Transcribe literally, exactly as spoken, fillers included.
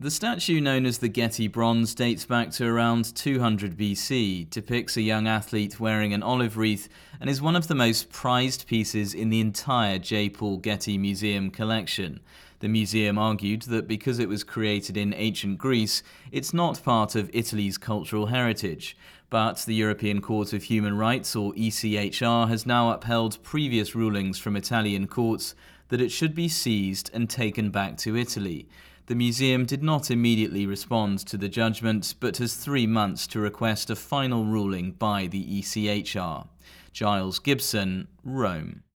The statue, known as the Getty Bronze, dates back to around two hundred B C, depicts a young athlete wearing an olive wreath, and is one of the most prized pieces in the entire J. Paul Getty Museum collection. The museum argued that because it was created in ancient Greece, it's not part of Italy's cultural heritage. But the European Court of Human Rights, or E C H R, has now upheld previous rulings from Italian courts that it should be seized and taken back to Italy. The museum did not immediately respond to the judgment, but has three months to request a final ruling by the E C H R. Giles Gibson, Rome.